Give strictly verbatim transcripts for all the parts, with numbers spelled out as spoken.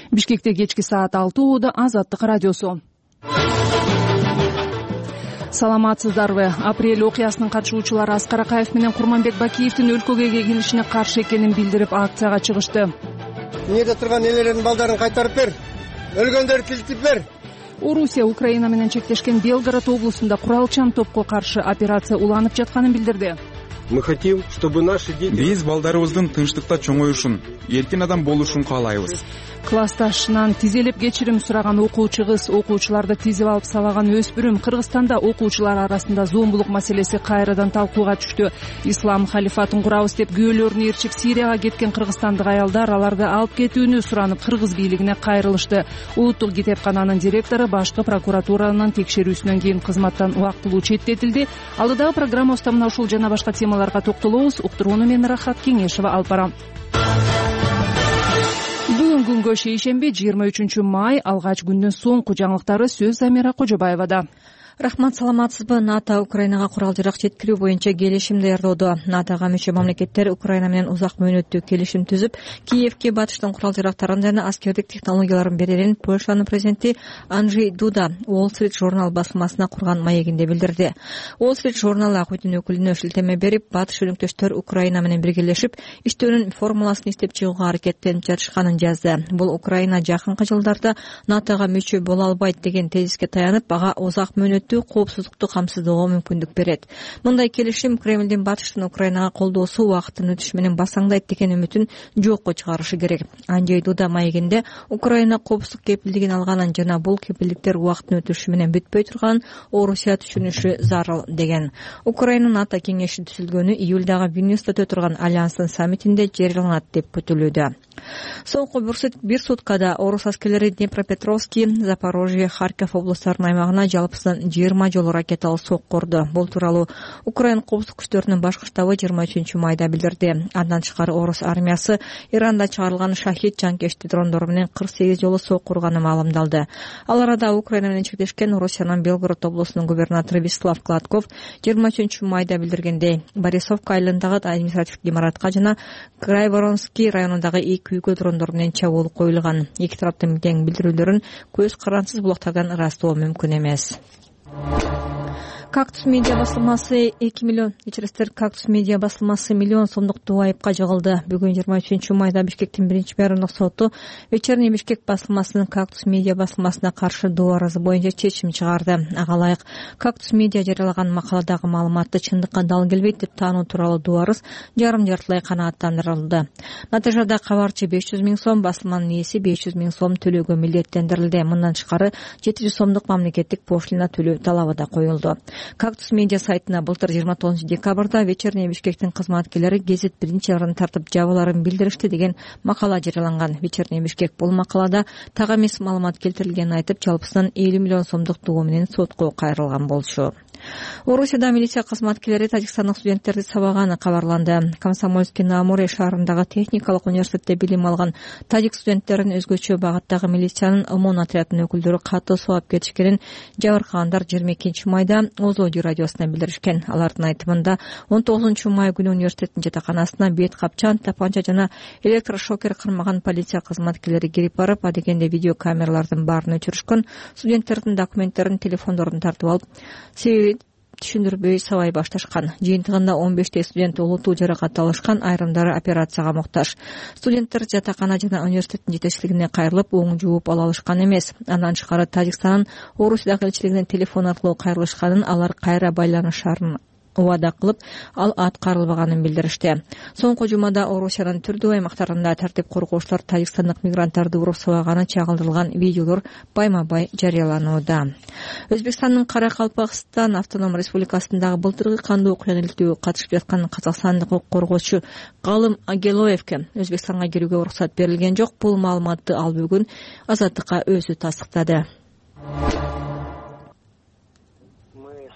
Бишкекте кечки саат алты ууда Азаттык радиосу. Саламатсыздарбы? Апрель окуясынын катышуучулары Аскар Акаев менен Курманбек Бакиевдин өлкөгө келишине каршы экенин билдирип акцияга чыгышты. Эмнеде турган элердин балдарын кайтарып бер, өлгөндөрдү тилтип бер. Орусия Украина менен чектешкен Белгород облусунда куралчан топко каршы операция уланып жатканын билдирди. Мы хотим, чтобы наши дети... Биз балдарыбыздын тынчтыкта чоңоюшун, эркин адам болушун каалайбыз. Классташынан тизелеп кечирим сураган окуучу кыз, окуучуларды тизип алып сабаган өспүрүм. Кыргызстанда окуучулар арасында зомбулук маселеси кайрадан талкууга түштү. Ислам халифатын курабыз деп күбөлөрүн ээрчип Сирияга кеткен кыргызстандык аялдар аларды алып кетүүнү суранып кыргыз бийлигине кайрылышты. Улуттук китепкананын директору башкы прокуратуранын текшерүүсүнөн кийин кызматтан убактылуу четтетилди. Алдыдагы программабызда мына ушул жана башка темаларга токтолобуз. Уктурууну мен Рахат Кеңешова алып барам. Бүгүн күнгө шейшемби жыйырма үчүнчү май алгач күндүн соңку жаңылыктары сөз Замира Кожобаевада. Рахмат, саламатсызбы? НАТО Украинага курал-жарак жеткирүү боюнча келишим даярдоодо. НАТОга мүчө мамлекеттер Украина менен узак мөөнөттүү келишим түзүп, Киевке батыштын курал-жарактарын жана аскердик технологияларын берерин Польшанын президенти Анджей Дуда Wall Street журнал басылмасына курган маегинде билдирди. Wall Street журналы ак үйдүн өкүлүнө шилтеме берип, батыш өнөктөштөр Украина менен биргелешип, иштөөнүн формуласын издеп чыгууга аракеттенип жатышканын жазды. Бул Украина жакынкы жылдарда НАТОга мүчө боло албайт деген тезиске таянып, ага узак мөөнөт коопсуздукту камсыздоого мүмкүндүк берет. Мындай келишим Кремлдин батыштын Украинага колдоосу убакыттын өтүшү менен басаңдайт деген үмүтүн жокко чыгарышы керек. Анджей Дуда маегинде Украина коопсуздук кепилдигин алганын жана бул кепилдиктер убакыттын өтүшү менен бүтпөй турганын Орусия түшүнүшү зарыл деген. Украина НАТО кеңеши түзүлгөнү июлдагы Вильнюста өтө турган Альянстын саммитинде жарыяланат деп күтүлүүдө. Соңку бир суткада орус аскерлери Днепропетровский, Запорожье, Харьков облустарынын аймагына жалпысынан жыйырма жолу ракеталуу сокку урду. Бул тууралуу Украина коопсуздук күчтөрүнүн башкы штабы жыйырма үчүнчү майда билдирди. Андан тышкары орус армиясы Иранда чыгарылган шахид жанкечти дрондору менен кырк сегиз жолу сокку урганы маалымдалды. Ал арада Украина менен чектешкен Орусиянын Белгород облусунун губернатору Вячеслав Гладков жыйырма үчүнчү майда билдиргендей, Борисовка айылындагы административдик имаратка жана Крайворонский районундагы эки үйгө дрондор менен чабуул коюлган. Эки тараптын тең билдирүүлөрүн көз карансыз булактардан ырастоо мүмкүн эмес. Кактус медиа басылмасы эки миллион ичерестер Кактус медиа басылмасы миллион сомдук айыпка жыгылды. Бүгүн жыйырма үчүнчү майда Бишкектин биринчи райондук соту Вечерний Бишкек басылмасынын Кактус медиа басылмасына каршы доо арызы боюнча чечим чыгарды. Ага ылайык Кактус медиа жарыялаган макаладагы маалыматты чындыкка дал келбейт деп таануу тууралуу доо арыз жарым жартылай канааттандырылды. Натыйжада кабарчы беш жүз миң сом, басылманын ээси беш жүз миң сом төлөөгө милдеттендирилди. Мындан тышкары жети жүз сомдук мамлекеттик пошлина төлөө талабы да коюлду. Кактус медиа сайтына былтыр жыйырма тогузунчу декабрда Вечерний Бишкектин кызматкерлери гезит биринчи арын тартып жабыларын билдиришти деген макала жарыяланган. Вечерний Бишкек бул макалада так эмес маалымат келтирилгенин айтып, жалпысынан элүү миллион сомдук доо менен сотко кайрылган болчу. Орусияда милиция кызматкерлери тажикстандык студенттерди сабаганы кабарланды. Комсомольский на Амуре шаарындагы техникалык университетте билим алган тажик студенттерин өзгөчө багыттагы милициянын ОМОН отрядынын өкүлдөрү катуу сабап кетишкенин жабыркагандар жыйырма экинчи майда Озоди радиосуна билдиришкен. Алардын айтымында он тогузунчу май күнү университеттин жатаканасына бет капчан, тапанча жана электрошокер кырмаган полиция кызматкерлери кирип барып, адегенде видео камералардын баарын өчүрүшкөн, студенттердин документтерин, телефондорун тартып алып, себеби түшүндүрбөй сабай башташкан. Жыйынтыгында он бештей студент олутуу жаракат алышкан, айрымдары операцияга муктаж. Студенттер жатакана жана университеттин жетекчилигине кайрылып, оң жууп ала алышкан эмес. Андан тышкары Тажикстандын Орусиядагы элчилигине телефон аркылуу кайрылышканын, алар кайра байланышарын убада кылып, ал аткарылбаганын билдиришти. Соңку жумада Орусиянын түрдүү аймактарында тартип коргоочулар тажикстандык мигранттарды уруп сабаганы чагылдырылган видеолор байма-бай жарыяланууда. Өзбекстандын Каракалпакстан автоном республикасындагы былтыркы кандуу окуяны илтүүгө катышып жаткан казакстандык укук коргоочу Галым Агелоевке Өзбекстанга кирүүгө уруксат берилген жок. Бул маалыматты ал бүгүн Азаттыкка өзү тастыктады.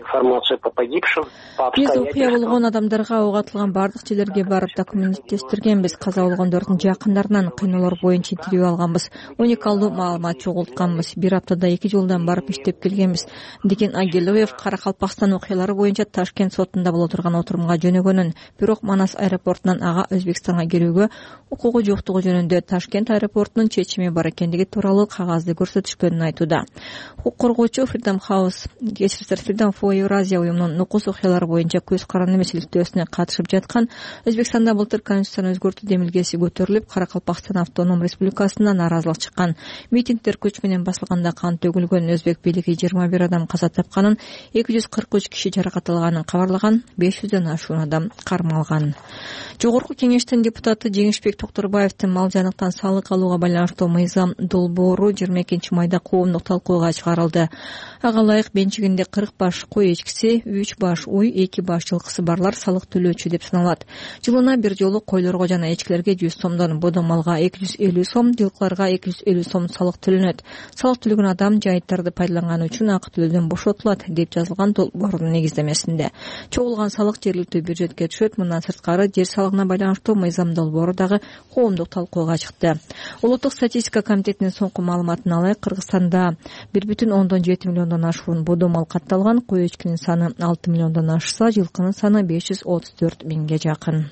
информацию по погибшим. Биз окуя болгон адамдарга ок атылган бардык жерлерге барып документтештиргенбиз. Каза болгондордун жакындарынан кыйноолор боюнча интервью алганбыз. Уникалдуу маалымат чогултканбыз. Бир аптада эки жолдон барып иштеп келгенбиз, деген Агилоев Каракалпакстан окуялары боюнча Ташкент сотунда боло турган отурумга жөнөгөнүн, бирок Манас аэропортунан ага Өзбекстанга кирүүгө укугу жоктугу жөнүндө Ташкент аэропортунун чечими бар экендиги тууралуу кагазды көрсөтүшкөнүн айтууда. Укук коргоочу Freedom House, кечирсиздер, Freedom for Eurasia уюмунун нукус окуялары боюнча көз каранды маселесине катышып жаткан Өзбекстанда былтыр конституцияны өзгөртүү демилгеси көтөрүлүп, Каракалпакстан автоном республикасына нааразылык чыккан. Митингдер күч менен басылганда кан төгүлгөн. Өзбек бийлиги жыйырма бир адам каза тапканын, эки жүз кырк үч киши жаракат алганын кабарлаган, беш жүздөн ашуун адам кармалган. Жогорку кеңештин депутаты Жеңишбек Токторбаевдин мал жаныктан салык алууга байланыштуу мыйзам долбоору жыйырма экинчи майда коомдук талкууга чыгарылды. Ага ылайык менчигинде кырк баш кой эчкиси, үч баш уй, эки баш жылкысы барлар салык төлөөчү деп саналат. Жылына бир жолу койлорго жана эчкилерге жүз сомдон, бодо малга эки жүз элүү сом, жылкыларга эки жүз элүү сом салык төлөнөт. Салык төлөгөн адам жайыттарды пайдаланганы үчүн акы төлөөдөн бошотулат, деп жазылган долбоордун негиздемесинде. Чогулган салык жергиликтүү бюджетке түшөт. Мындан сырткары жер салыгына байланыштуу мыйзам долбоору дагы коомдук талкууга чыкты. Улуттук статистика комитетинин соңку маалыматына ылайык, Кыргызстанда бир бүтүн ондон жети миллиондон ашуун бодо мал катталган. Кой эчкинин саны алты миллиондон ашса, жылкынын саны беш жүз отуз төрт миңге жакын.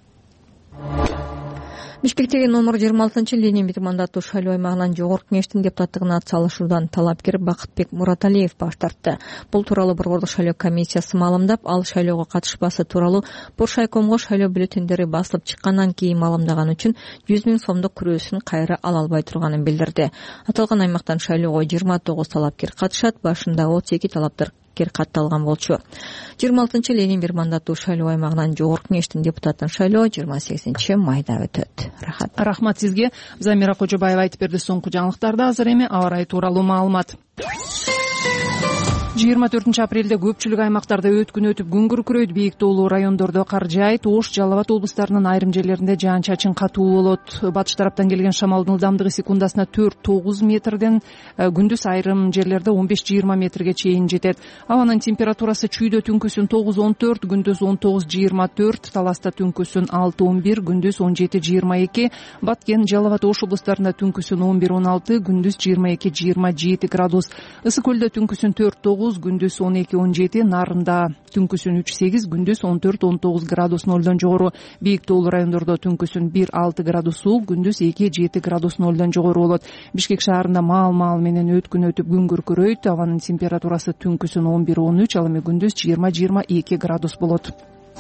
Бишкектеги номер жыйырма алтынчы Ленин бир мандаттуу шайлоо аймагынан жогорку кеңештин депутаттыгына атсалышуудан талапкер Бакытбек Мураталиев баш тартты. Бул тууралуу Борбордук шайлоо комиссиясы маалымдап, ал шайлоого катышпасы тууралуу Боршайкомго шайлоо бюллетендери басылып чыккандан кийин маалымдаган үчүн жүз миң сомдук күрөөсүн кайра ала албай турганын билдирди. Аталган аймактан шайлоого жыйырма тогуз талапкер катышат, башында отуз эки талаптар катталган болчу. жыйырма алтынчы Ленин бир мандаттуу шайлоо аймагынан жогорку кеңештин депутатын шайлоо жыйырма сегизинчи майда өтөт. Рахат. Рахмат сизге. Замира Кожобаева айтып берди. Соңку жаңылыктарда азыр эми аба ырайы тууралуу маалымат. жыйырма төртүнчү апрелде көпчүлүк аймактарда өткүн өтүп күн күркүрөйт. Бийик тоолуу райондордо кар жаайт. Ош, Жалал Абад облустарынын айрым жерлеринде жаан-чачын катуу болот. Батыш тараптан келген шамалдын ылдамдыгы секундасына төрт тогуз метрден, күндүз айрым жерлерде он беш жыйырма метрге чейин жетет. Абанын температурасы чүйдө түнкүсүн тогуз он төрт, күндүз он тогуз жыйырма төрт, Таласта түнкүсүн алты он бир, күндүз он жети жыйырма эки, Баткен, Жалал Абад, Ош облустарында түнкүсүн он бир он алты, күндүз жыйырма эки жыйырма жети градус. Ысык көлдө түнкүсүн төрт тогуз, күндүз он эки он жети, Нарында түнкүсүн үч сегиз, күндүз он төрт он тогуз градус нолдон жогору. Бийик тоолуу райондордо түнкүсүн бир алты градус суук, күндүз эки жети градус нолдон жогору болот. Бишкек шаарында маал-маал менен өткүн өтүп күн күркүрөйт. Абанын температурасы түнкүсүн он бир он үч, ал эми күндүз жыйырма жыйырма эки градус болот.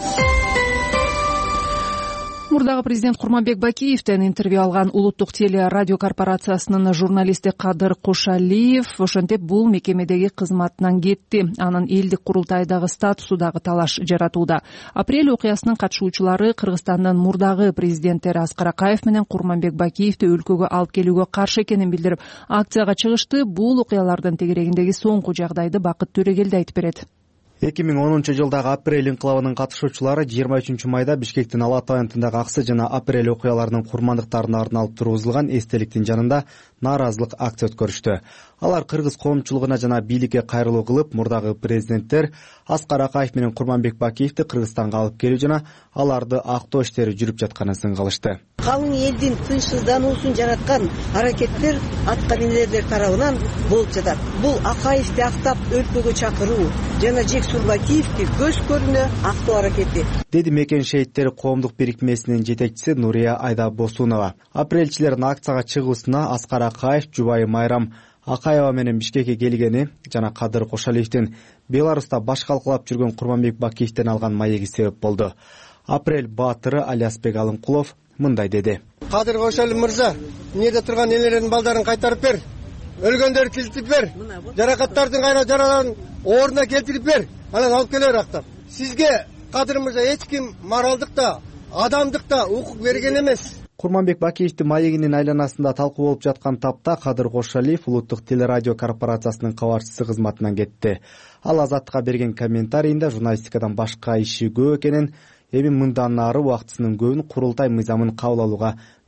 Мурдагы президент Курманбек Бакиевден интервью алган улуттук теле радио корпорациясынын журналисти Кадыр Кошалиев ошентип бул мекемедеги кызматынан кетти. Анын элдик курултайдагы статусу дагы талаш жаратууда. Апрель окуясынын катышуучулары Кыргызстандын мурдагы президенттери Аскар Акаев менен Курманбек Бакиевди өлкөгө алып келүүгө каршы экенин билдирип, акцияга чыгышты. Бул окуялардын тегерегиндеги соңку жагдайды Бакыт Төрөгелди айтып берет. эки миң онунчу жылдагы апрель инкылабынын катышуучулары жыйырма үчүнчү майда Бишкектин Ала Ата районундагы Аксы жана апрель окуяларынын курмандыктарына арналып тургузулган эстеликтин жанында нааразылык акция өткөрүштү. Алар кыргыз коомчулугуна жана бийликке кайрылуу кылып, мурдагы президенттер Аскар Акаев менен Курманбек Бакиевди Кыргызстанга алып келүү жана аларды актоо иштери жүрүп жатканын сынгалышты. Калың элдин тынчсыздануусун жараткан аракеттер аткаминерлер тарабынан болуп жатат. Бул Акаевди актап өлкөгө чакыруу жана Жексур Бакиевди көз көрүнө актоо аракети, деди Мекен шейиттери коомдук бирикмесинин жетекчиси Нурия Айдабосунова. Апрелчилердин акцияга чыгуусуна Аскар Акаев, жубайы Майрам Акаева менен Бишкекке келгени жана Кадыр Кошалиевдин Беларуста баш калкалап жүргөн Курманбек Бакиевден алган маеги себеп болду. Апрель баатыры Алиасбек Алынкулов мындай деди. Кадыр Кошалиев мырза, эмнеде турган энелердин балдарын кайтарып бер. Өлгөндөрдү тилтип бер. Жаракаттардын кайра жараларын ордуна келтирип бер. Анан алып келер актап. Сизге Кадыр мырза эч ким моралдык да, адамдык да укук берген эмес. Курманбек Бакиевдин маегинин айланасында талкуу болуп жаткан тапта Кадыр Кошалиев улуттук телерадио корпорациясынын кабарчысы кызматынан кетти. Ал Азаттыкка берген комментарийинде журналистикадан башка иши көп экенин, эми мындан ары убактысынын көбүн курултай мыйзамын кабыл алууга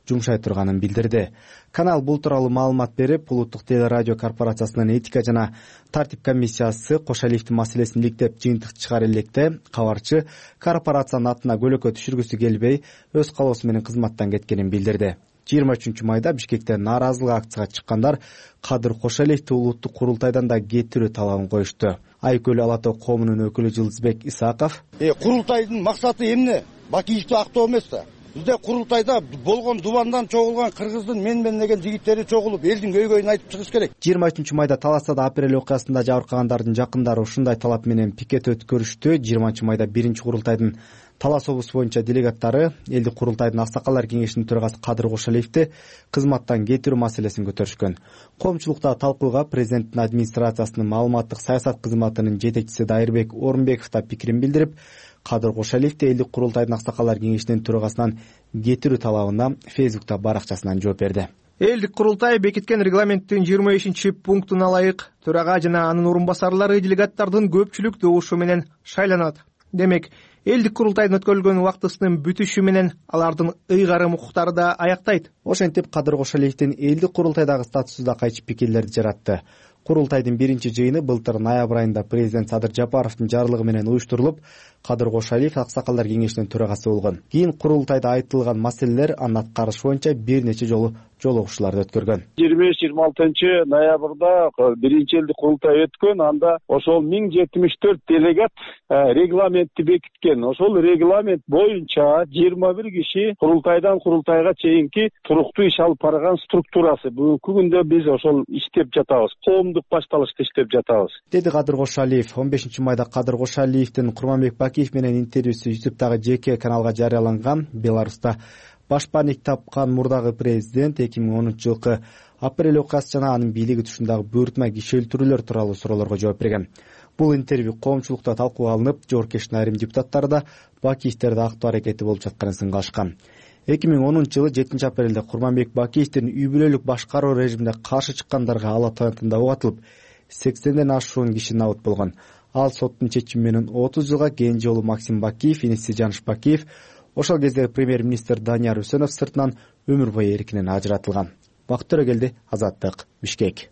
жумшай турганын билдирди. Канал бул тууралуу маалымат берип, улуттук телерадио корпорациясынын этика жана тартип комиссиясы Кошалиевдин маселесин иликтеп жыйынтык чыгара электе кабарчы корпорациянын атына көлөкө түшүргүсү келбей, өз калоосу менен кызматтан кеткенин билдирди. жыйырма үчүнчү майда Бишкекте нааразылык акцияга чыккандар Кадыр Кошалиевди улуттук курултайдан да кетирүү талабын коюшту. Айкөл Ала Тоо коомунун өкүлү Жылдызбек Исаков: Э, курултайдын максаты эмне? Бакиевди актоо эмес да. Бизде курултайда болгон дубандан чогулган кыргыздын мен мен деген жигиттери чогулуп, элдин көйгөйүн айтып чыгыш керек. жыйырма үчүнчү майда Таластада апрель окуясында жабыркагандардын жакындары ушундай талап менен пикет өткөрүштү. жыйырманчы майда биринчи курултайдын Талас облусу боюнча делегаттары элдик курултайдын Аксакалдар кеңешинин төрагасы Кадыр Кошалиевди кызматтан кетирүү маселесин көтөрүшкөн. Коомчулукта талкууга президенттин администрациясынын маалыматтык саясат кызматынын жетекчиси Дайырбек Орунбеков да пикирин билдирип, Кадыр Кошалиевди элдик курултайдын Аксакалдар кеңешинин төрагасынан кетирүү талабына Фейсбукта баракчасынан жооп берди. Элдик курултай бекиткен регламенттин жыйырма бешинчи пунктуна ылайык төрага жана анын орун басарлары делегаттардын көпчүлүк добушу менен шайланат. Демек, элдик курултайдын өткөрүлгөн убактысынын бүтүшү менен алардын ыйгарым укуктары да аяктайт. Ошентип Кадыр Кошалиевдин элдик курултайдагы статусу да кайчы пикирлерди жаратты. Курултайдын биринчи жыйыны былтыр ноябрь айында президент Садыр Жапаровдун жарлыгы менен уюштурулуп, Кадыр Кошалиев Аксакалдар кеңешинин төрагасы болгон. Кийин курултайда айтылган маселелер анын аткарышы боюнча бир нече жолу жолугушууларды өткөргөн. жыйырма беш жыйырма алтынчы ноябрда биринчи элдик курултай өткөн. Анда ошол миң жетимиш төрт делегат регламентти бекиткен. Ошол регламент боюнча жыйырма бир киши курултайдан курултайга чейинки туруктуу иш алып барган структурасы. Бүгүнкү күндө биз ошол иштеп жатабыз. Коомдук башталышты иштеп жатабыз, деди Кадыр Кошалиев. он бешинчи майда Кадыр Кошалиевдин Курманбек Бакиев менен интервьюсу ютубтагы жеке каналга жарыяланган. Беларуста баш паник тапкан мурдагы президент эки миң онунчу жылкы апрель окуясы жана анын бийлиги түшүндөгү буйртма киши өлтүрүүлөр тууралуу суроолорго жооп берген. Бул интервью коомчулукта талкууга алынып, жоопкерчиликтин айрым депутаттары да Бакиевтерди актоо аракети болуп жатканын сынгашкан. эки миң онунчу жылы жетинчи апрелде Курманбек Бакиевдин үй бүлөлүк башкаруу режимине каршы чыккандарга Ала Тоо аянтында ок атылып, сексенден ашуун киши набыт болгон. Ал соттун чечими менен отуз жылга, кенже уулу Максим Бакиев, иниси Жаныш Бакиев, ошол кездеги премьер-министр Данияр Үсөнов сыртынан өмүр бою эркинен ажыратылган. Бакыт Төрөгелди, Азаттык, Бишкек.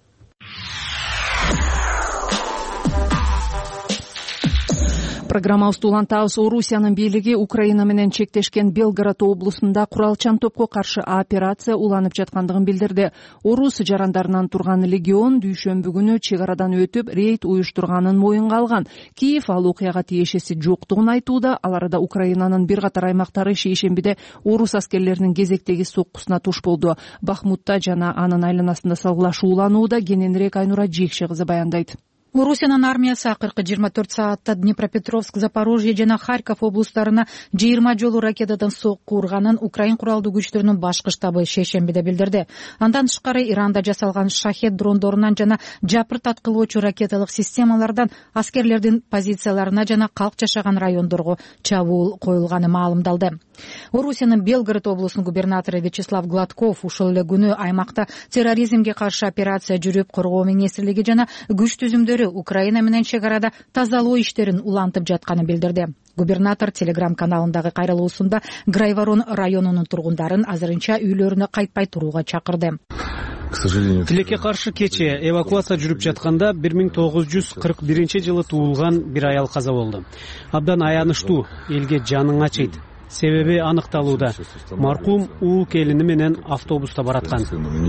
Программабызды улантабыз. Орусиянын бийлиги Украина менен чектешкен Белгород облусунда куралчан топко каршы операция уланып жаткандыгын билдирди. Орус жарандарынан турган легион дүйшөмбү күнү чек арадан өтүп рейд уюштурганын моюнга алган. Киев ал окуяга тиешеси жоктугун айтууда. Ал арада Украинанын бир катар аймактары шейшембиде орус аскерлеринин кезектеги соккусуна туш болду. Бахмутта жана анын айланасында салгылашуу уланууда. Кененирээк Айнура Жекше кызы баяндайт. Орусиянын армиясы акыркы жыйырма төрт саатта Днепропетровск, Запорожье жана Харьков облустарына жыйырма жолу ракетадан сокку урганын Украин куралдуу күчтөрүнүн башкы штабы шейшембиде билдирди. Андан тышкары Иранда жасалган шахет дрондорунан жана жапырт аткылоочу ракеталык системалардан аскерлердин позицияларына жана калк жашаган райондорго чабуул коюлганы маалымдалды. Орусиянын Белгород облусунун губернатору Вячеслав Гладков ушул эле күнү аймакта терроризмге каршы операция жүрүп, коргоо министрлиги жана күч түзүмдөрү Украина менен чек арада тазалоо иштерин улантып жатканын билдирди. Губернатор телеграм каналындагы кайрылуусунда Грайворон районунун тургундарын азырынча үйлөрүнө кайтпай турууга чакырды. Тилекке каршы кече эвакуация жүрүп жатканда бир миң тогуз жүз кырк биринчи жылы туулган бир аял каза болду. Абдан аянычтуу, элге жаның ачыйт. Себеби аныкталууда. Маркум ул келини менен автобуста бараткан.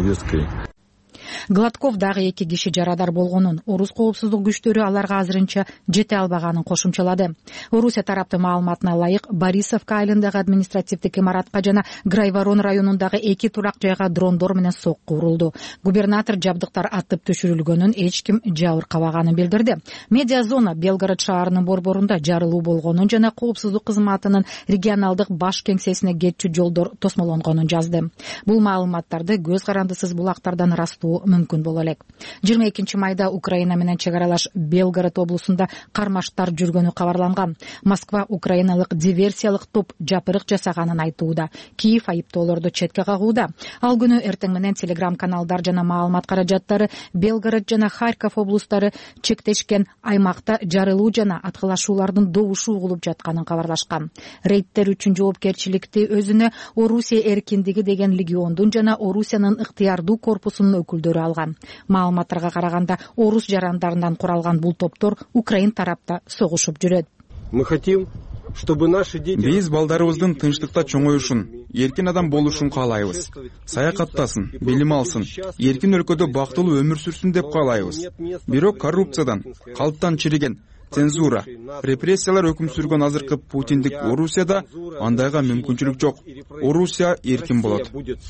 Гладков дагы эки киши жарадар болгонун, орус коопсуздук күчтөрү аларга азырынча жете албаганын кошумчалады. Орусия тараптын маалыматына ылайык, Борисовка айылындагы административдик имаратка жана Грайворон районундагы эки турак жайга дрондор менен сокку урулду. Губернатор жабдыктар атып түшүрүлгөнүн, эч ким жабыркабаганын билдирди. Медиа зона Белгород шаарынын борборунда жарылуу болгонун жана коопсуздук кызматынын регионалдык баш кеңсесине кетчү жолдор тосмолонгонун жазды. Бул маалыматтарды көз карандысыз булактардан ырастоо мүмкүн боло элек. жыйырма экинчи майда Украина менен чек аралаш Белгород облусунда кармаштар жүргөнү кабарланган. Москва украиналык диверсиялык топ жапырык жасаганын айтууда. Киев айыптоолорду четке кагууда. Ал күнү эртең менен телеграм каналдар жана маалымат каражаттары Белгород жана Харьков облустары чектешкен аймакта жарылуу жана аткылашуулардын добушу угулуп жатканын кабарлашкан. Рейдтер үчүн жоопкерчиликти өзүнө Орусия эркиндиги деген легиондун жана Орусиянын ыктыярдуу корпусунун өкүлдөрү алган. Маалыматтарга караганда орус жарандарынан куралган бул топтор Украин тарапта согушуп жүрөт. Мы хотим, чтобы наши дети... Биз балдарыбыздын тынчтыкта чоңоюшун, эркин адам болушун каалайбыз. Саякаттасын, билим алсын, эркин өлкөдө бактылуу өмүр сүрсүн деп каалайбыз. Бирок коррупциядан, калптан чириген, цензура, репрессиялар өкүм сүргөн азыркы Путиндик Орусияда андайга мүмкүнчүлүк жок. Орусия эркин болот.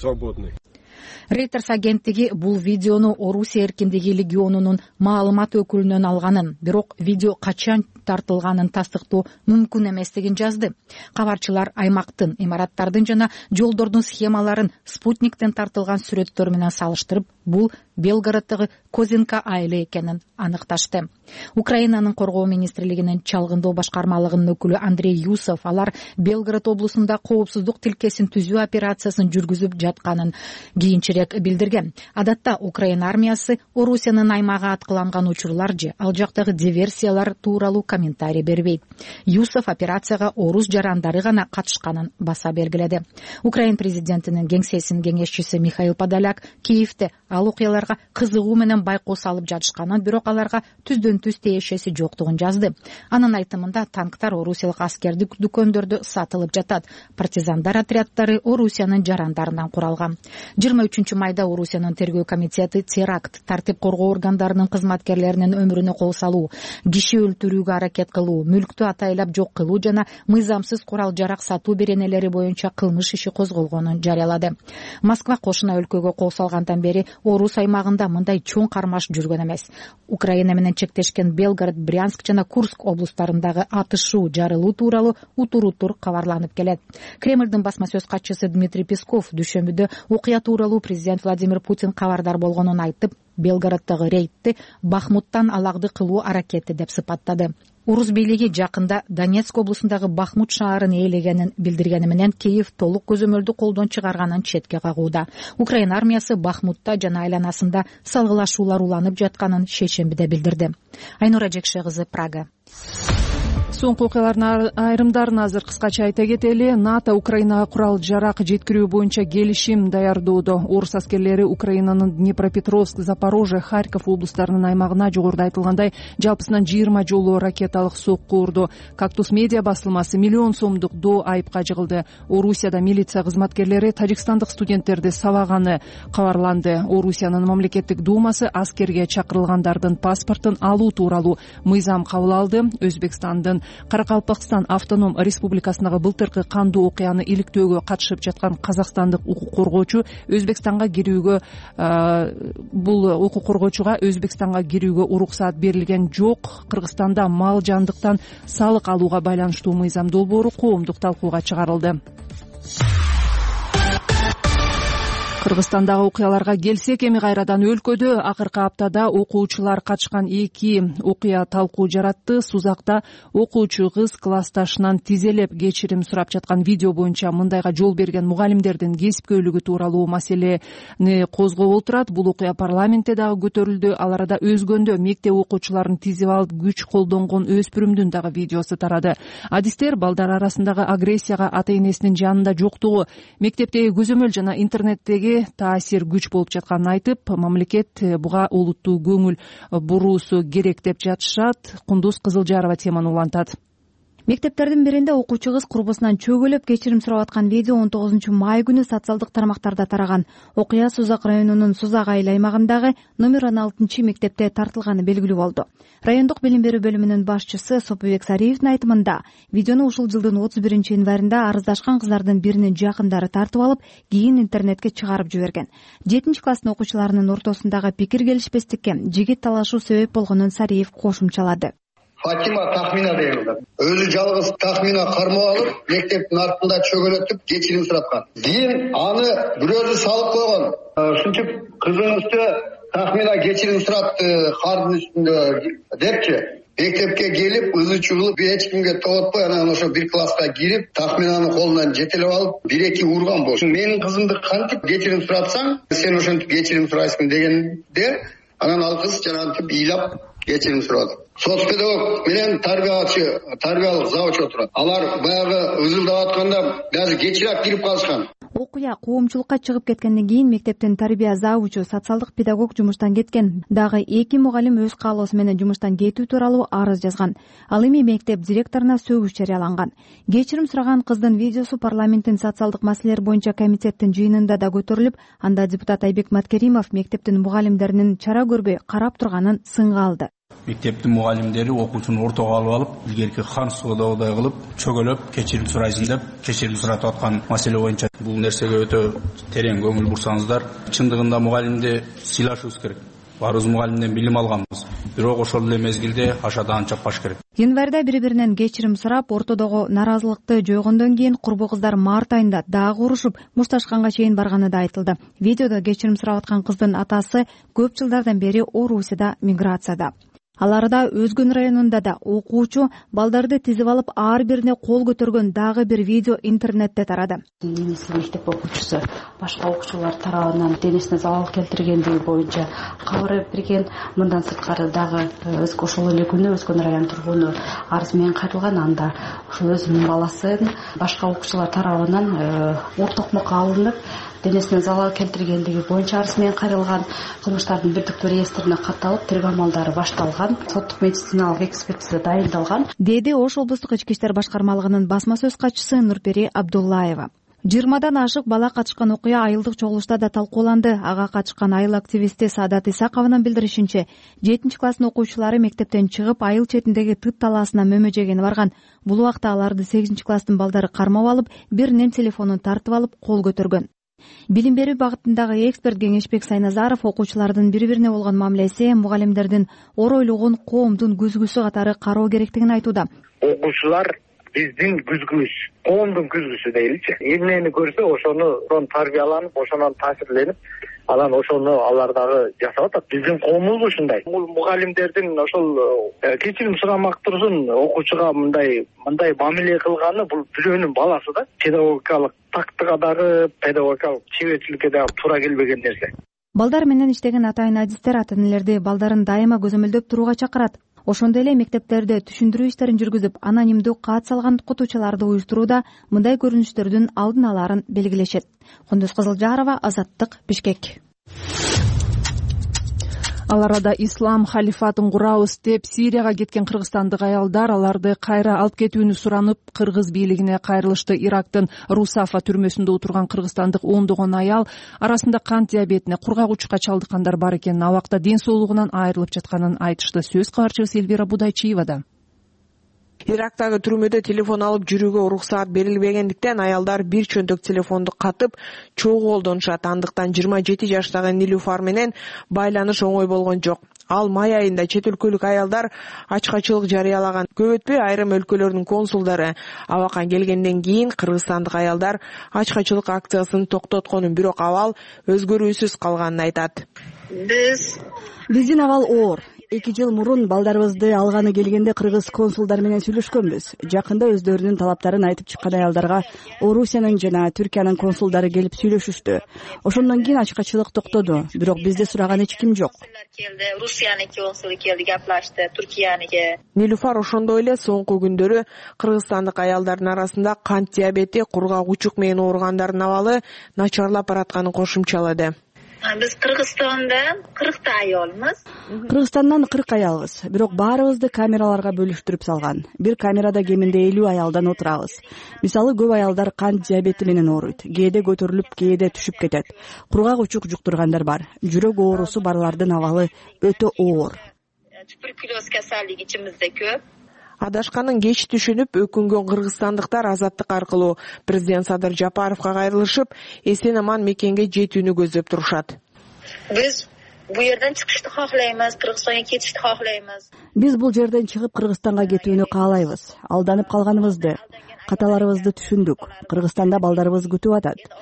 Reuters агенттиги бул видеону Орусия эркиндиги легионунун маалымат өкүлүнөн алганын, бирок видео качан тартылганын тастыктоо мүмкүн эместигин жазды. Кабарчылар аймактын, имараттардын жана жолдордун схемаларын спутниктен тартылган сүрөттөр менен салыштырып, бул Белгороддогу Козенко айылы экенин аныкташты. Украинанын коргоо министрлигинин чалгындоо башкармалыгынын өкүлү Андрей Юсов алар Белгород облусунда коопсуздук тилкесин түзүү операциясын жүргүзүп жатканын кийинчерээк билдирген. Адатта Украина армиясы Орусиянын аймагы аткыланган учурлар же ал жактагы диверсиялар тууралуу комментарий бербейт. Юсов операцияга орус жарандары гана катышканын баса белгиледи. Украин президентинин кеңсесинин кеңешчиси Михаил Подоляк Киевде ал окуяларга кызыгуу менен байкоо салып жатышканын, бирок аларга түздөн түз тиешеси жоктугун жазды. Анын айтымында танктар орусиялык аскердик дүкөндөрдө сатылып жатат. Партизандар отряддары Орусиянын жарандарынан куралган. жыйырма үчүнчү майда Орусиянын тергөө комитети теракт, тартип коргоо органдарынын кызматкерлеринин өмүрүнө кол салуу, киши өлтүрүүгө аракет кылуу, мүлктү атайлап жок кылуу жана мыйзамсыз курал жарак сатуу беренелери боюнча кылмыш иши козголгонун жарыялады. Москва кошуна өлкөгө кол салгандан бери орус аймагында мындай чоң кармаш жүргөн эмес. Украина менен чектешкен Белгород, Брянск жана Курск облустарындагы атышуу, жарылуу тууралуу утуруутур кабарланып келет. Кремлдин басма сөз катчысы Дмитрий Песков дүшөмбүдө окуя тууралуу президент Владимир Путин кабардар болгонун айтып, Белгороддогу рейдти Бахмуттан алагды кылуу аракети деп сыпаттады. Орус бийлиги жакында Донецк облусундагы Бахмут шаарын ээлегенин билдиргени менен Киев толук көзөмөлдү колдон чыгарганын четке кагууда. Украина армиясы Бахмутта жана айланасында салгылашуулар уланып жатканын шейшембиде билдирди. Айнура Жекше кызы, Прага. Соңку окуялардын айрымдарын азыр кыскача айта кетели. НАТО Украинага курал жарак жеткирүү боюнча келишим даярдоодо. Орус аскерлери Украинанын Днепропетровск, Запорожье, Харьков облустарынын аймагына жогоруда айтылгандай жалпысынан жыйырма жолу ракеталык сокку урду. Кактус медиа басылмасы миллион сомдук доо айыпка жыгылды. Орусияда милиция кызматкерлери тажикстандык студенттерди сабаганы кабарланды. Орусиянын мамлекеттик думасы аскерге чакырылгандардын паспортун алуу тууралуу мыйзам кабыл алды. Өзбекстандын Каракалпакстан автоном республикасындагы былтыркы кандуу окуяны иликтөөгө катышып жаткан казакстандык укук коргоочу Өзбекстанга кирүүгө бул укук коргоочуга Өзбекстанга кирүүгө уруксаат берилген жок. Кыргызстанда мал жандыктан салык алууга байланыштуу мыйзам долбоору коомдук талкууга чыгарылды. Кыргызстандагы окуяларга келсек, эми кайрадан өлкөдө акыркы аптада окуучулар катышкан эки окуя талкуу жаратты. Сузакта окуучу кыз классташынан тизелеп кечирим сурап жаткан видео боюнча мындайга жол берген мугалимдердин кесипкөйлүгү тууралуу маселени козгоп отурат. Бул окуя парламентте дагы көтөрүлдү. Ал арада өзгөндө мектеп окуучуларын тизип алып күч колдонгон өспүрүмдүн дагы видеосу тарады. Адистер балдар арасындагы агрессияга ата энесинин жанында жоктугу, мектептеги көзөмөл жана интернеттеги таасир күч болуп жатканын айтып, мамлекет буга олуттуу көңүл буруусу керек деп жатышат. Кундуз Кызылжарова теманы улантат. Мектептердин биринде окуучу кыз курбусунан чөгөлөп кечирим сурап аткан видео он тогузунчу май күнү социалдык тармактарда тараган. Окуя Сузак районунун Сузак айыл аймагындагы номер он алтынчы мектепте тартылганы белгилүү болду. Райондук билим берүү бөлүмүнүн башчысы Сопубек Сариевдин айтымында, видеону ушул жылдын отуз биринчи январында арыздашкан кыздардын биринин жакындары тартып алып, кийин интернетке чыгарып жиберген. жетинчи класстын окуучуларынын ортосундагы пикир келишпестикке жигит талашуу себеп болгонун Сариев кошумчалады. Фатима Тахмина deyildi. Өзү жалгыз Тахмина кармоо алып, мектептин артында чөгөлөтүп, кечирим сураткан. Кийин аны бирөөсү салып койгон. Ушинтип кызыңызды тахмина кечирим суратты кардын үстүндө депчи мектепке келип ызы чыгылып эч кимге тоотпой анан ошо бир класска кирип тахминаны колунан жетелеп алып бир эки урган болчу. Менин кызымды кантип кечирим суратсаң сен ошентип кечирим сурайсың дегенде анан ал кыз жанагынтип ыйлап кечирим сурады. Соц педагог менен тарбиячы тарбиялык завучу отурат. Алар баягы ызылдап атканда даже кечирээк кирип калышкан. Окуя коомчулукка чыгып кеткенден кийин мектептин тарбия завучу социалдык педагог жумуштан кеткен. Дагы эки мугалим өз каалоосу менен жумуштан кетүү тууралуу арыз жазган. Ал эми мектеп директоруна сөгүш жарыяланган. Кечирим сураган кыздын видеосу парламенттин социалдык маселелер боюнча комитеттин жыйынында да көтөрүлүп, анда депутат Айбек Маткеримов мектептин мугалимдеринин чара көрбөй карап турганын сынга алды. Мектептин мугалимдери окуучуну ортого алып алып, илгерки хан соодогудай кылып, чөгөлөп, кечирим сурайсың деп, кечирим суратып аткан маселе боюнча бул нерсеге өтө терең көңүл бурсаңыздар. Чындыгында мугалимди сыйлашыбыз керек. Баарыбыз мугалимден билим алганбыз. Бирок ошол эле мезгилде ашадан чаппаш керек. Январда бири-биринен кечирим сурап, ортодогу наразылыкты жойгондон кийин курбу кыздар март айында дагы урушуп, мушташканга чейин барганы да айтылды. Видеодо кечирим сурап аткан кыздын атасы көп жылдардан бери Орусияда миграцияда. Аларда Өзгөн районунда да окуучу балдарды тизип алып ар бирине кол көтөргөн дагы бир видео интернетте тарады. Денисов мектеп окуучусу башка окуучулар тарабынан денесине залал келтиргендиги боюнча кабар берген. Мындан сырткары дагы ошол эле күнү Өзгөн район тургуну арыз менен кайрылган. Анда ошол өзүнүн баласын башка окуучулар тарабынан ор токмокко алынып денесине залал келтиргендиги боюнча арыз менен кайрылган. Кылмыштардын бирдиктүү реестрине катталып, тергөө амалдары башталган. Соттук медициналык экспертиза дайындалган, деди Ош облустук ички иштер башкармалыгынын басма сөз катчысы Нурпери Абдуллаева. жыйырмадан ашык бала катышкан окуя айылдык чогулушта да талкууланды. Ага катышкан айыл активисти Саадат Исакованын билдиришинче, жетинчи класстын окуучулары мектептен чыгып айыл четиндеги тыт талаасына мөмө жегени барган. Бул убакта аларды сегизинчи класстын балдары кармап алып, биринин телефонун тартып алып, кол көтөргөн. Билим берүү багытындагы эксперт Кеңешбек Сайназаров окуучулардын бири-бирине болгон мамилеси мугалимдердин ор ойлогон коомдун күзгүсү катары кароо керектигин айтууда. Окуучулар биздин күзгүбүз, коомдун күзгүсү дейли. Эмнени көрсө ошону тарбияланып, ошонон таасирленип, анан ошону алар дагы жасап атат. Биздин коомубуз ушундай. Бул мугалимдердин ошол кечирим сурамак турсун, окуучуга мындай мындай мамиле кылганы бул бирөөнүн баласы да. Педагогикалык тактыга дагы, педагогикалык чеберчиликке дагы туура келбеген нерсе. Балдар менен иштеген атайын адистер ата-энелерди балдарын дайыма көзөмөлдөп турууга чакырат. Ошондой эле мектептерде түшүндүрүү иштерин жүргүзүп, анонимдүү кат салган окутуучуларды уюштурууда мындай көрүнүштөрдүн алдын аларын белгилешет. Кундуз Кызылжарова, Азаттык, Бишкек. Ал арада ислам халифатын курабыз деп Сирияга кеткен кыргызстандык аялдар аларды кайра алып кетүүнү суранып, кыргыз бийлигине кайрылышты. Ирактын Русафа түрмөсүндө отурган кыргызстандык ондогон аял арасында кант диабетине, кургак-учукка чалдыккандар бар экенин, абакта ден соолугунан айрылып жатканын айтышты. Сөз кабарчыбыз Элвира Будайчиевада. Ирактагы түрмөдө телефон алып жүрүүгө уруксаат берилбегендиктен аялдар бир чөнтөк телефонду катып чогуу колдонушат. Андыктан жыйырма жети жаштагы Нилуфар менен байланыш оңой болгон жок. Ал май айында чет өлкөлүк аялдар ачкачылык жарыялаган. Көп өтпөй айрым өлкөлөрдүн консулдары абакка келгенден кийин кыргызстандык аялдар ачкачылык акциясын токтотконун, бирок абал өзгөрүүсүз калганын айтат. Биз биздин абал оор. Эки жыл мурун балдарыбызды алганы келгенде кыргыз консулдар менен сүйлөшкөнбүз. Жакында өздөрүнүн талаптарын айтып чыккан аялдарга Орусиянын жана Түркиянын консулдары келип сүйлөшүштү. Ошондон кийин ачкачылык токтоду, бирок бизди сураган эч ким жок. Русияныкы консулу келди, гаплашты, Түркияныкы. Нилуфар ошондой эле соңку күндөрү кыргызстандык аялдардын арасында кант диабети, кургак-учук менен ооругандардын абалы начарлап баратканын кошумчалады. Биз Кыргызстанда кыркта аялмыз. Кыргызстандан кырк аялбыз, бирок баарыбызды камераларга бөлүштүрүп салган. Бир камерада кеминде элүү аялдан отурабыз. Мисалы, көп аялдар кант диабети менен ооруйт. Кээде көтөрүлүп, кээде түшүп кетет. Кургак-учук жуктургандар бар. Жүрөк оорусу барлардын абалы өтө оор. Туберкулез касалдыгы ичимизде көп. Адашканын кеч түшүнүп, өкүнгөн кыргызстандыктар Азаттык аркылуу президент Садыр Жапаровго кайрылышып, эсен аман мекенге жетүүнү көздөп турушат. Биз бу жерден чыгышты каалайбыз, Кыргызстанга кетишти каалайбыз. Биз бул жерден чыгып Кыргызстанга кетүүнү каалайбыз. Алданып калганыбызды, каталарыбызды түшүндүк. Кыргызстанда балдарыбыз күтүп атат.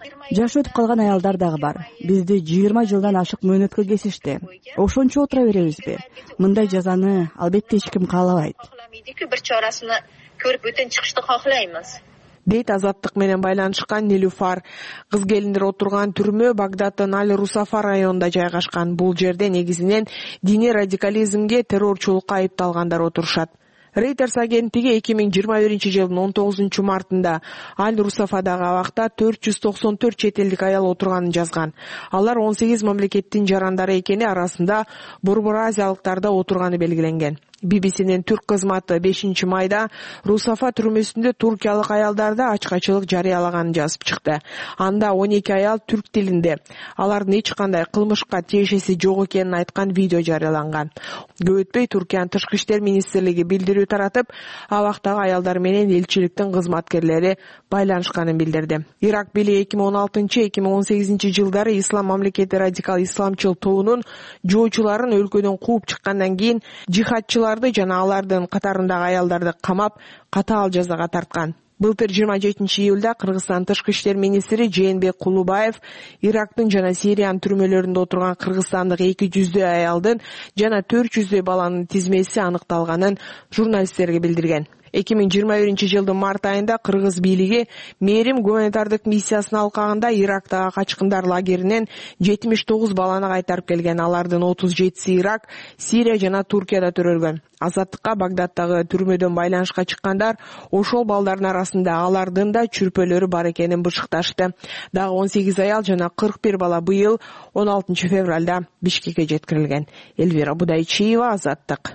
жашы өтүп калган аялдар дагы бар. Бизди жыйырма жылдан ашык мөөнөткө кесишти. Ошончо отура беребизби? Мындай жазаны албетте эч ким каалабайт. Бир чарасына көрүп өтөн чыгышты каалайбыз, дейт Азаттык менен байланышкан Нилуфар. Кыз келиндер отурган түрмө Багдаддын Аль-Русафа районунда жайгашкан. Бул жерде негизинен диний радикализмге, террорчулукка айыпталгандар отурушат. Reuters агенттиги эки миң жыйырма биринчи жылдын он тогузунчу мартында Аль-Русафадагы абакта төрт жүз токсон төрт чет элдик аял отурганын жазган. Алар он сегиз мамлекеттин жарандары экени, арасында Борбор азиялыктар да отурганы белгиленген. би би синин түрк кызматы бешинчи майда Русафа түрмөсүндө туркиялык аялдарда ачкачылык жарыялаганын жазып чыкты. Анда он эки аял түрк тилинде, алардын эч кандай кылмышка тиешеси жок экенин айткан видео жарыяланган. Көп өтпөй Туркиянын тышкы иштер министрлиги билдирүү таратып, абактагы аялдар менен элчиликтин кызматкерлери байланышканын билдирди. Ирак бийлиги эки миң он алтынчы эки миң он сегизинчи жылдары Ислам мамлекети радикал исламчыл тобунун жоочуларын өлкөдөн кууп чыккандан кийин жихадчылар жана алардын катарындагы аялдарды камап, катаал жазага тарткан. Былтыр жыйырма жетинчи июлда Кыргызстан тышкы иштер министри Жээнбек Кулубаев Ирактын жана Сириянын түрмөлөрүндө отурган кыргызстандык эки жүздөй аялдын жана төрт жүздөй баланын тизмеси аныкталганын журналисттерге билдирген. эки миң жыйырма биринчи жылдын март айында Кыргыз бийлиги Мээрим гуманитардык миссиясын алкагында Ирактагы качкындар лагеринен жетимиш тогуз баланы кайтарып келген. Алардын отуз жетиси Ирак, Сирия жана Туркияда төрөлгөн. Азаттыкка Багдаддагы түрмөдөн байланышка чыккандар ошол балдардын арасында алардын да чүрпөлөрү бар экенин бышыкташты. Дагы он сегиз аял жана кырк бир бала быйыл он алтынчы февралда Бишкекке жеткирилген. Элвира Будайчиева, Азаттык.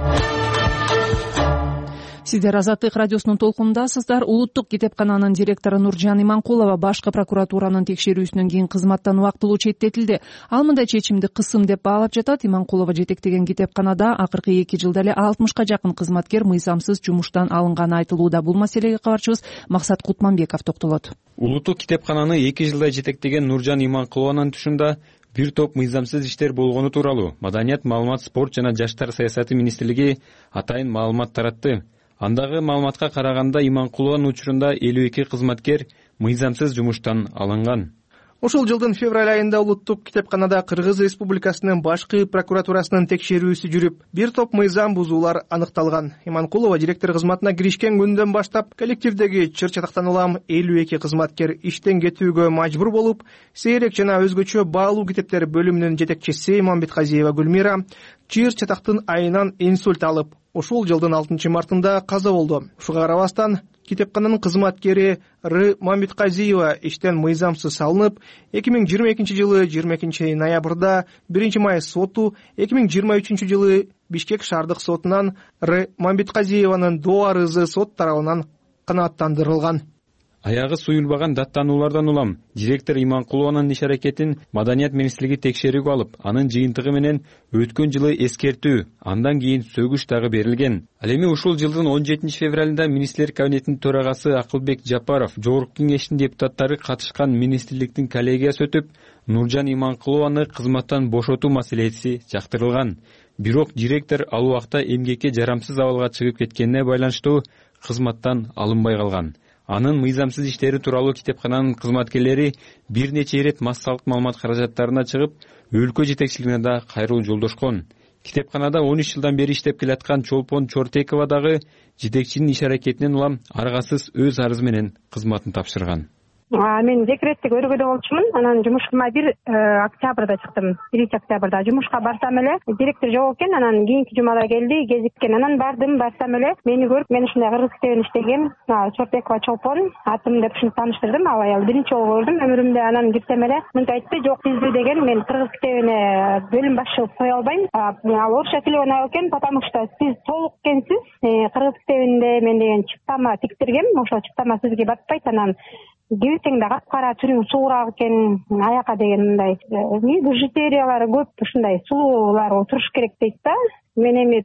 Сиздер Азаттык радиосунун толкунундасыздар. Улуттук китепкананын директору Нуржан Иманкулова башкы прокуратуранын текшерүүсүнөн кийин кызматтан убактылуу четтетилди. Ал мындай чечимди кысым деп баалап жатат. Иманкулова жетектеген китепканада акыркы эки жылда эле алтымышка жакын кызматкер мыйзамсыз жумуштан алынганы айтылууда. Бул маселеге кабарчыбыз Максат Кутманбеков токтолот. Улуттук китепкананы эки жылда жетектеген Нуржан Иманкулованын түшүндө бир топ мыйзамсыз иштер болгону тууралуу Маданият, маалымат, спорт жана жаштар саясаты министрлиги атайын маалымат таратты. Андагы маалыматка караганда Иманкулованын учурунда элүү эки кызматкер мыйзамсыз жумуштан алынган. Ушул жылдын февраль айында улуттук китепканада Кыргыз Республикасынын башкы прокуратурасынын текшерүүсү жүрүп, бир топ мыйзам бузуулар аныкталган. Иманкулова директор кызматына киришкен күндөн баштап коллективдеги чыр-чатактан улам элүү эки кызматкер иштен кетүүгө мажбур болуп, сейрек жана өзгөчө баалуу китептер бөлүмүнүн жетекчиси Мамбетказиева Гүлмира чыр-чатактын айынан инсульт алып, ушул жылдын алтынчы мартында каза болду. Ушуга карабастан китепкананын кызматкери Р. Мамбетказиева иштен мыйзамсыз алынып, эки миң жыйырма экинчи жылы жыйырма экинчи ноябрда биринчи май соту, эки миң жыйырма үчүнчү жылы Бишкек шаардык сотунан Р. Мамбетказиеванын доо арызы сот тарабынан канааттандырылган. Аягы суюлбаган даттануулардан улам директор Иманкулованын иш аракетин Маданият министрлиги текшерүүгө алып, анын жыйынтыгы менен өткөн жылы эскертүү, андан кийин сөгүш дагы берилген. Ал эми ушул жылдын он жетинчи февралында министрлер кабинетинин төрагасы Акылбек Жапаров, жогорку кеңештин депутаттары катышкан министрликтин коллегиясы өтүп, Нуржан Иманкулованы кызматтан бошотуу маселеси жактырылган. Бирок директор ал убакта эмгекке жарамсыз абалга чыгып кеткенине байланыштуу кызматтан алынбай калган. Анын мыйзамсыз иштери тууралуу китепкананын кызматкерлери бир нече ирет массалык маалымат каражаттарына чыгып, өлкө жетекчилигине да кайрылуу жолдошкон. Китепканада он үч жылдан бери иштеп келаткан Чолпон Чортекова дагы жетекчинин иш аракетинен улам аргасыз өз арызы менен кызматын тапшырган. Мен декреттик өргөдө болчумун. Анан жумушка бир октябрда чыктым. биринчи октябрда жумушка барсам эле директор жок экен. Анан кийинки жумада келди, кезиккен. Анан бардым, барсам эле мени көрүп, мен ушундай кыргыз китебин иштегем. Чортекова Чолпон атым деп ушинтип тааныштырдым. Ал аял биринчи жолу көрдүм өмүрүмдө. Анан кирсем эле мынтип айтты, жок биздүү деген. Мен кыргыз китебине бөлүм башчы болуп кое албайм. Ал орусча тилеген аял экен, потому что сиз толук экенсиз. Кыргыз китебинде мен деген чыптама тиктиргем. Ошол чыптама сизге батпайт. Анан кибисең да капкара, түрүң суураак экен, аяка деген мындай бижутериялары көп, ушундай сулуулар отуруш керек дейт да. Мен эми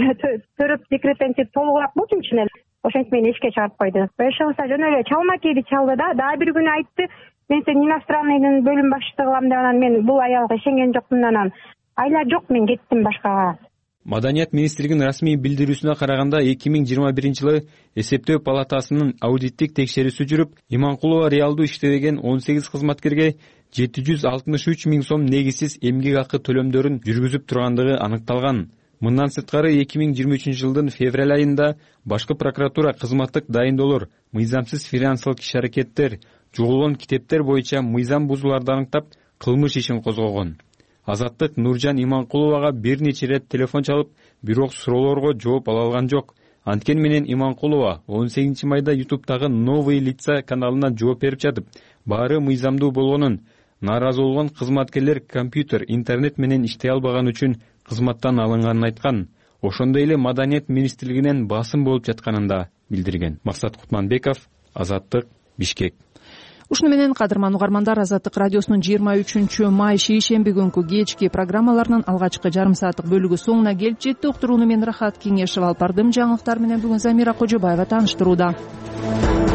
төрөп декреттен чыгып толугураак болчумун чын эле. Ошентип мени эшикке чыгарып койду. Ошондо жөн эле чалма кийди чалды да. Дагы бир күнү айтты, мен сени иностранныйдын бөлүм башчысы кылам деп. Анан мен бул аялга ишенген жокмун. Анан айла жок, мен кеттим башкага. Маданият министрлигинин расмий билдирүүсүнө караганда эки миң жыйырма биринчи жылы эсептөө палатасынын аудиттик текшерүүсү жүрүп, Иманкулова реалдуу иштебеген он сегиз кызматкерге жети жүз алтымыш үч миң сом негизсиз эмгек акы төлөмдөрүн жүргүзүп тургандыгы аныкталган. Мындан сырткары эки миң жыйырма үчүнчү жылдын февраль айында башкы прокуратура кызматтык дайындоолор, мыйзамсыз финансылык иш-аракеттер, жугулган китептер боюнча мыйзам бузууларды аныктап, кылмыш ишин козгогон. Азаттык Нуржан Иманкуловага бир нече ирет телефон чалып, бирок суроолорго жооп ала алган жок. Анткени менен Иманкулова он сегизинчи майда ютубтагы Новые лица каналына жооп берип жатып, баары мыйзамдуу болгонун, нааразы болгон кызматкерлер компьютер, интернет менен иштей албаган үчүн кызматтан алынганын айткан. Ошондой эле Маданият министрлигинен басым болуп жатканын да билдирген. Максат Кутманбеков, Азаттык, Бишкек. Ушуну менен кадырман угармандар, Азаттык радиосунун жыйырма үчүнчү май шейшемби күнкү кечки программаларынын алгачкы жарым сааттык бөлүгү соңуна келип жетти. Уктурууну мен Рахат Кеңешева алып бардым. Жаңылыктар менен бүгүн Замира Кожобаева тааныштырууда.